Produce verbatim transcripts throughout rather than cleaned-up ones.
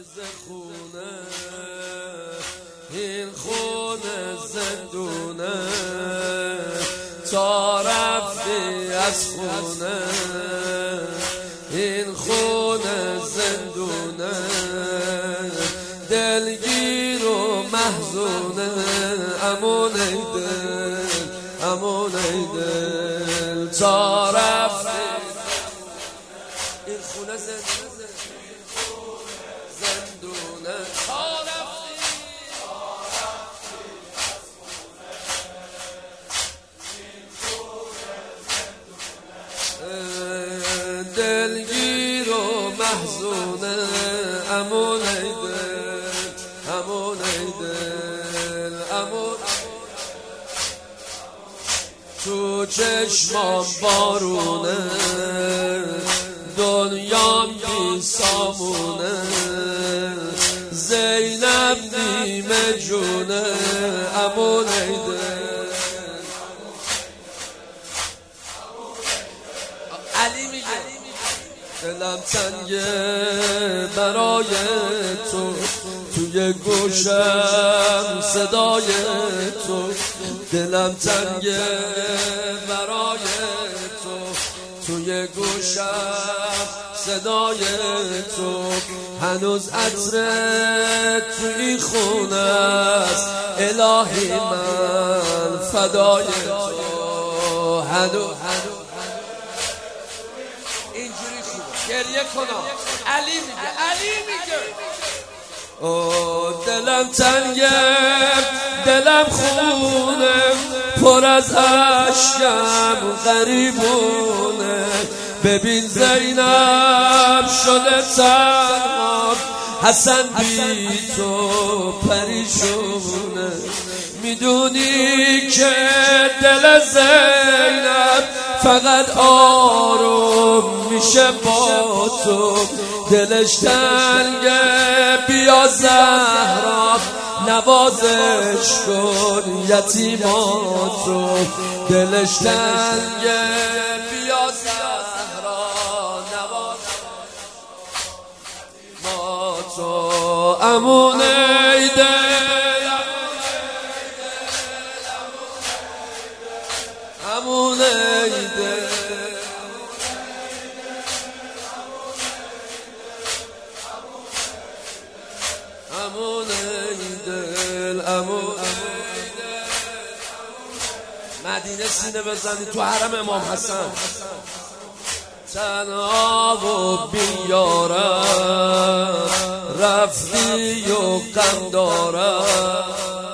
ز خونه، این خونه زندونه، تا رفتی از خونه، این خونه زندونه، دلگیر و محزونه، امون ای دل، امون ای دل، تا رفتی این خونه زندونه، زندونه، تا رفتی دلگیر و محزونه، امون ای دل، امون ای دل، امون تو چشمام بارونه، دنیام بی سامونه، زینب نیمه جونه، امون ای دل. علی میگه دلم تنگه برای تو، توی گوشم صدای تو، دلم تنگه برای تو، توی گوشم صدای تو، هنوز عطرت توی خونه است، الهی من فدای تو، هنوز اینجوری خوبه گریه کنم. علی میگه، علی میگه او دلم تنگه، دلم خونه، پر از عشقم غریبونه، ببین زینب شده تنها، حسن بی تو پریشونه، میدونی که دل زینب فقط آروم میشه با تو، دلش تنگه، بیا زهرا نوازش کن یتیماتو، دلش تنگه، بیا زهرا نوازش ماتو، امون ای دل، امون ای دل، امون ای دل، امون ای دل. مدینه سینه بزنی تو حرم امام حسن، تنها و بیارم رفتی و غم دارم،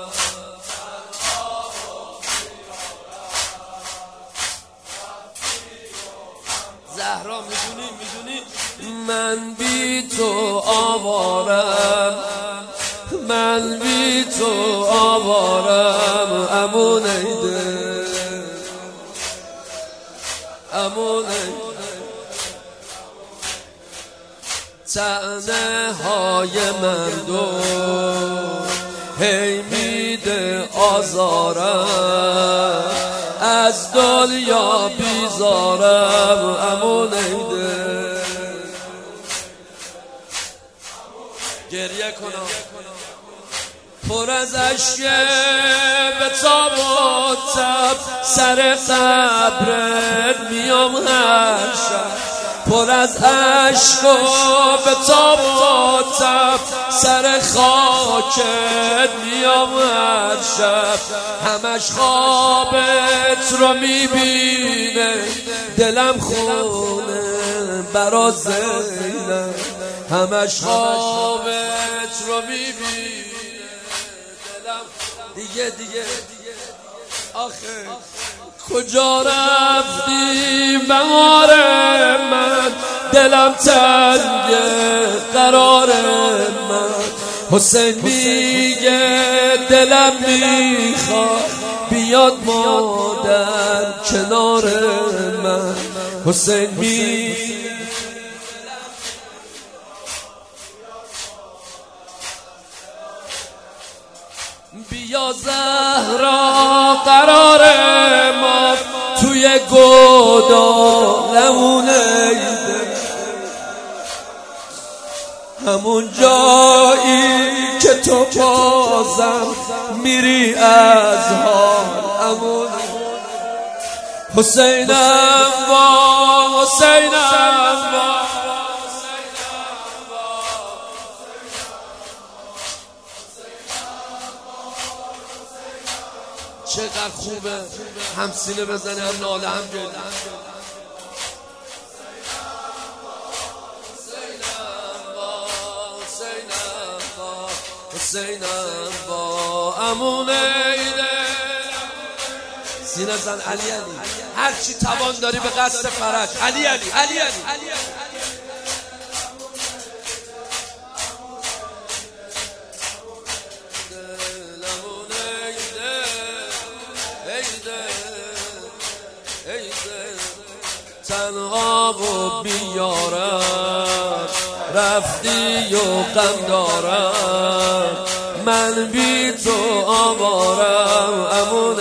زهرا میدونی میدونی من بی تو آوارم، من بی تو آوارم، امون ای دل، امون ای دل. طعنه های من دو هی میده آزارم، از دنیا بیزارم، امون ای دل. گریه کنم پر از اشکه به تاب و تب، سر قبرت میام هر شب، پر از عشق و به تاب و تب، سر خاکت میام هر شب، همش خوابت رو میبینه، دلم خونه برا زینب، همش خوابت رو میبینه، دلم دیگه دیگه آخه کجا رفتی بهار من، دلم تنگه قرار من، حسین میگه دلم میخواد بیاد مادر کنار من، حسین میگه بیا زهرا قرار ما توی گودالمونه، همون جایی که تو بازم میری از حال امون حسینم با حسینم با چقدر خوبه همسینه بزنی هم ناله هم گریه حسینم با امون ایده سینه زن علی علی هرچی توان داری به قصد فرج علی علی علی علی تنها و بیارم رفتی و غم دارم من بی تو آوارم امون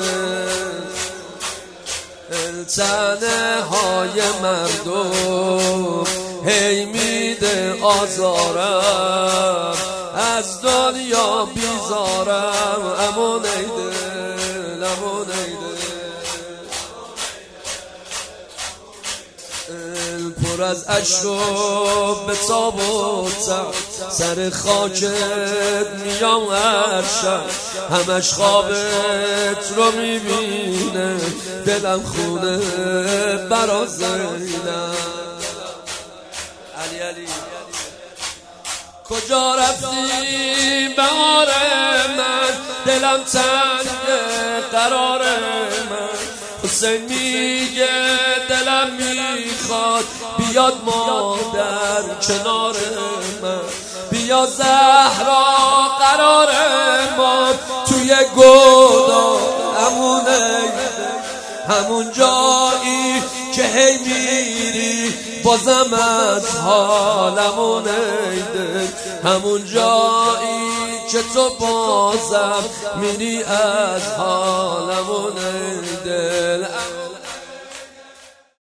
دل تنه های مردم هی میده آزارم از دنیا بیزارم امون دل امون دل پر از عشق و به تاب و تب سر خاکت میام هر شب همش خوابت رو میبینه دلم خونه برا زینم علی علی کجا رفتی بهار من دلم تنگه قرار من حسین میگه دلم میخواد بیاد مادر کنار من بیا زهرا قرار ما توی گودا همونه همون جایی که هی میری بازم از حالمون ایده همون جایی که تو بازم میری از حالمون دل